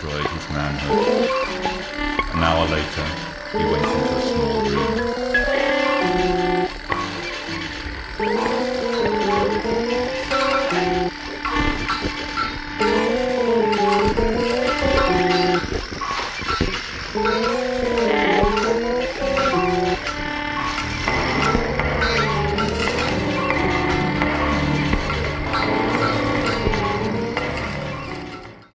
destroyed his manhood. An hour later, he went into a small room